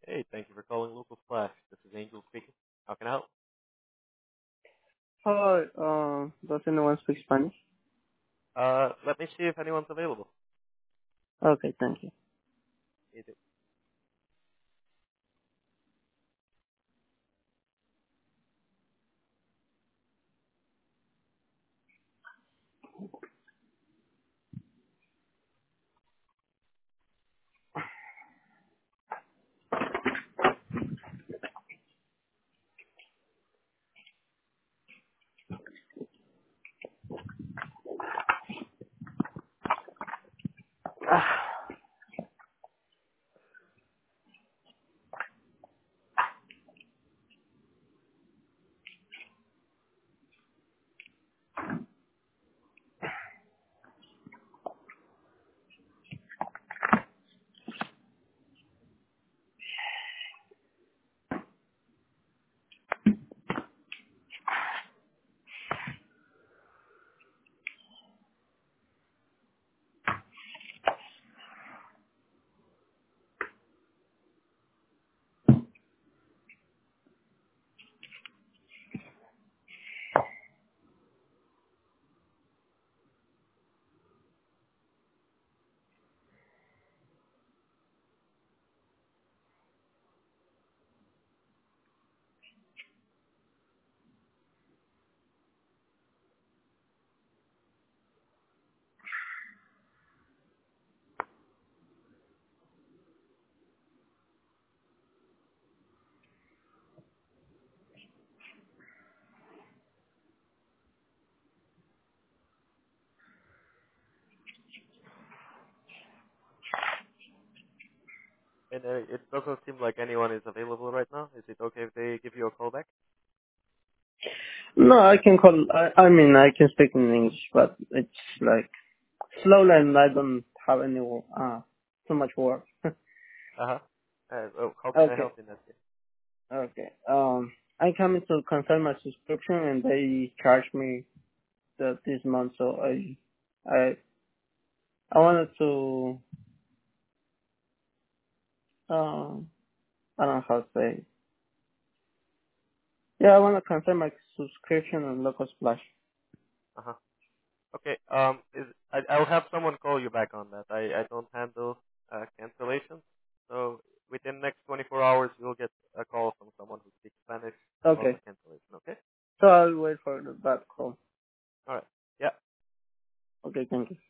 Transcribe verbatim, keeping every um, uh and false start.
Hey, thank you for calling Local Flash. This is Angel speaking. How can I help? Hi, um, does anyone speak Spanish? Uh, let me see if anyone's available. Okay, thank you. Is it- And uh, it doesn't seem like anyone is available right now. Is it okay if they give you a call back? No, I can call, I, I mean, I can speak in English, but it's like slowly and I don't have any, uh, too much work. Uh-huh. Uh, oh, how can I Okay, help in that case? okay. Um, I come to cancel my subscription and they charge me the, this month, so I, I, I wanted to, um, I don't know how to say. Yeah, I want to cancel my subscription on Local Splash. Uh-huh. Okay, um, is, I, I'll have someone call you back on that. I, I don't handle uh, cancellations. So within the next twenty-four hours, you'll get a call from someone who speaks Spanish about the Okay, cancellation, okay? so I'll wait for the, that call. All right. Yeah. Okay, thank you.